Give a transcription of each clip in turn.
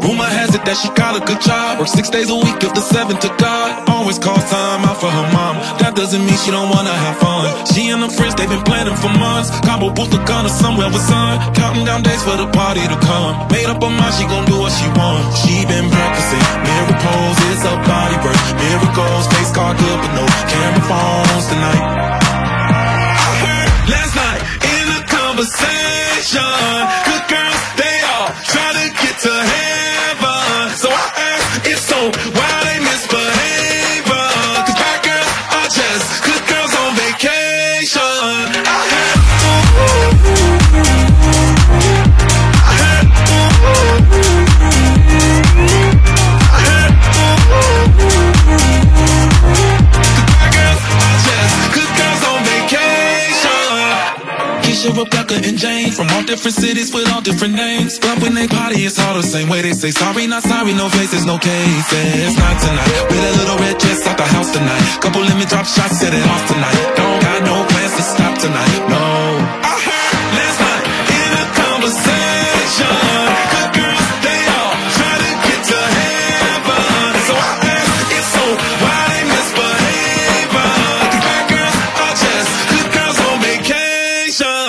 Rumor has it that she got a good job. Works 6 days a week, give the 7 to God. Always calls time out for her mom. That doesn't mean she don't wanna have fun. She and her friends, they've been planning for months. Combo booth the gun or somewhere with sun. Counting down days for the party to come. Made up her mind, she gon' do what she wants. She been practicing miracles, it's a body work. Miracles, face card good, but no camera phones tonight. I heard last night in a conversation, good girls, they all try to get to heaven. So I asked if so, why they misbehave? Cause bad girls are just good girls on vacation. I heard Rebecca and Jane from all different cities with all different names. But when they party, it's all the same way. They say sorry, not sorry, no faces, no cases. Not tonight. With a little red dress out the house tonight. Couple limit drop shots, set it off tonight. Don't got no plans to stop tonight. No. I heard last night in a conversation, good girls, they all try to get to heaven. So I asked if so, why they misbehave? Cause bad girls are just good girls on vacation.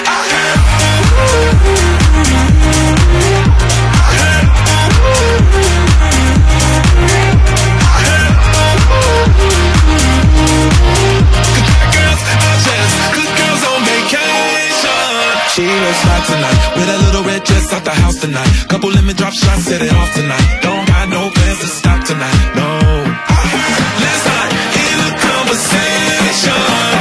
She looks hot tonight, with a little red dress out the house tonight. Couple lemon drop shots, set it off tonight. Don't got no plans to stop tonight, no. I heard last night in a conversation,